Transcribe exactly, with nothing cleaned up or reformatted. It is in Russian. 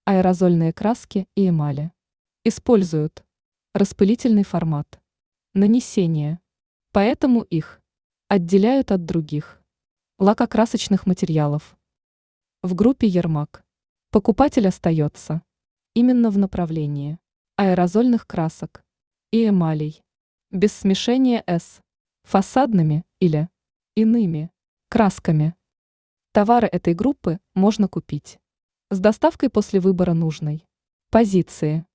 Аэрозольные краски и эмали. Используют распылительный формат. Нанесение. Поэтому их отделяют от других лакокрасочных материалов. В группе Ермак покупатель остается именно в направлении аэрозольных красок и эмалей, без смешения с фасадными или иными красками. Товары этой группы можно купить с доставкой после выбора нужной позиции.